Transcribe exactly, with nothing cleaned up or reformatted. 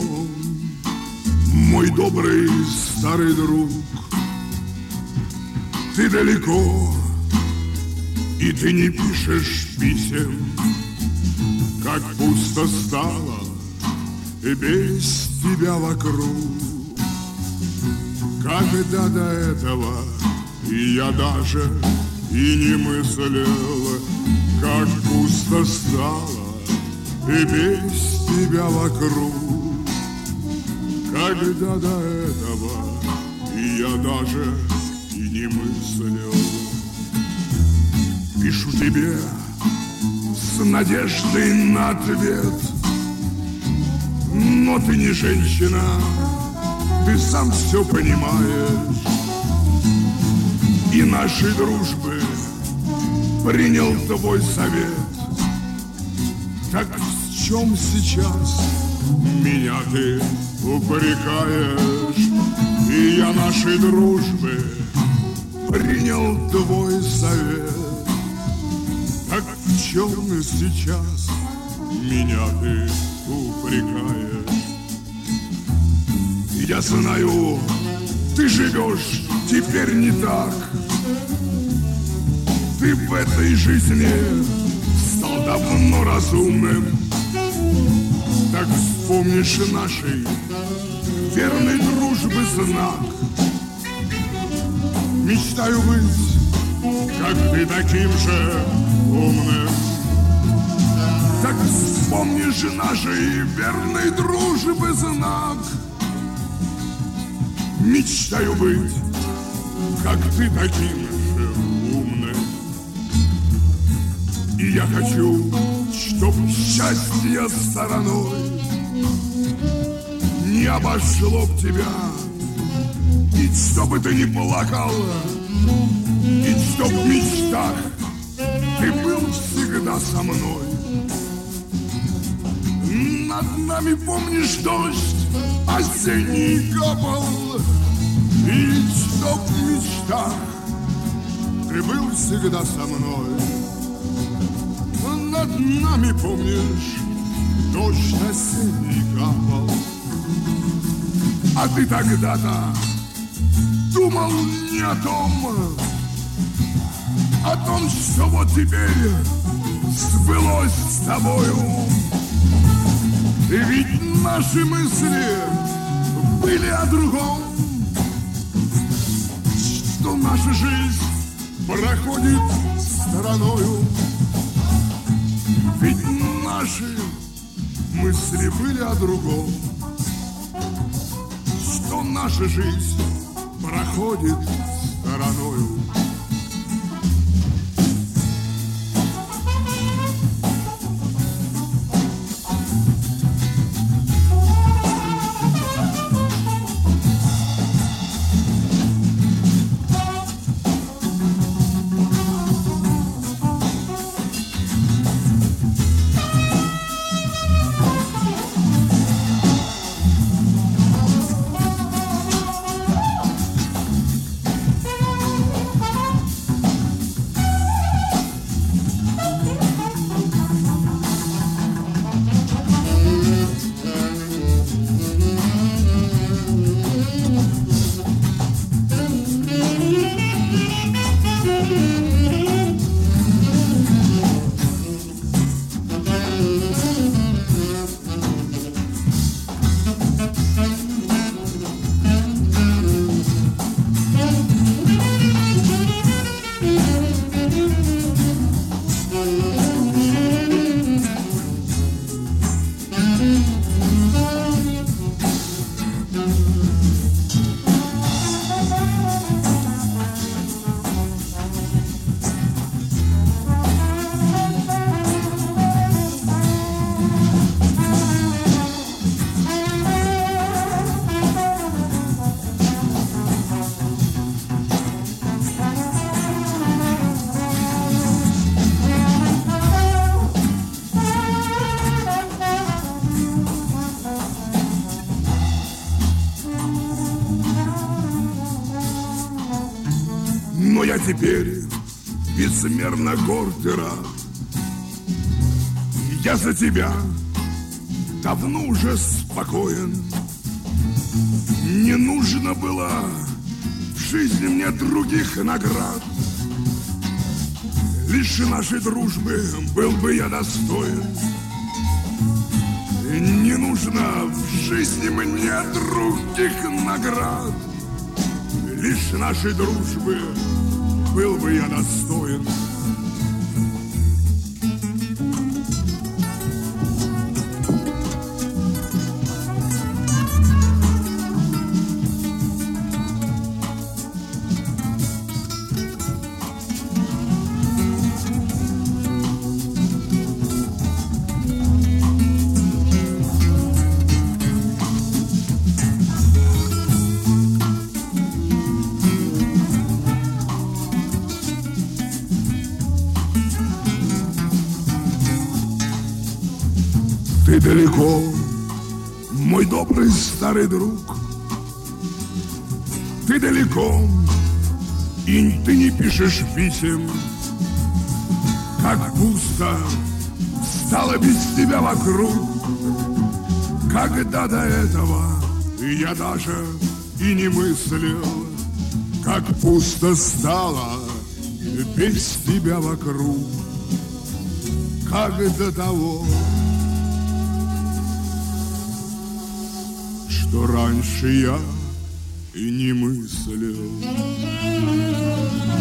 мой добрый старый друг. Ты далеко, и ты не пишешь писем, как пусто стало и без тебя вокруг. Когда до этого я даже и не мыслил, как пусто стало и без тебя вокруг. Когда до этого я даже и не мыслил. Пишу тебе с надеждой на ответ, но ты не женщина, ты сам все понимаешь. И нашей дружбы принял твой совет. Так в чем сейчас меня ты упрекаешь? И я нашей дружбы принял твой совет. Так в чем сейчас меня ты упрекаешь? Я знаю, ты живешь теперь не так. Ты в этой жизни стал давно разумным. Так вспомнишь нашей верной дружбы знак. Мечтаю быть, как ты, таким же умным. Так вспомнишь нашей верной дружбы знак. Мечтаю быть, как ты, таким же умным. И я хочу, чтоб счастье стороной не обошло б тебя, и чтобы ты не плакала, и чтоб в мечтах ты был всегда со мной. Над нами, помнишь, дождь осенний капал, и чтоб в мечтах ты был всегда со мной. Над нами, помнишь, дождь осенний капал, а ты тогда-то думал не о том, о том, что вот теперь сбылось с тобою. И ведь наши мысли были о другом, что наша жизнь проходит стороною. Ведь наши мысли были о другом, что наша жизнь проходит стороною. Но я теперь безмерно горд и рад. Я за тебя давно уже спал спокоен. Не нужно было в жизни мне других наград. Лишь нашей дружбы был бы я достоин. Не нужно в жизни мне других наград. Лишь нашей дружбы был бы я достоин. Ты далеко, мой добрый старый друг. Ты далеко, и ты не пишешь писем. Как пусто стало без тебя вокруг. Когда до этого я даже и не мыслил, как пусто стало без тебя вокруг. Как до того, что раньше я и не мыслил.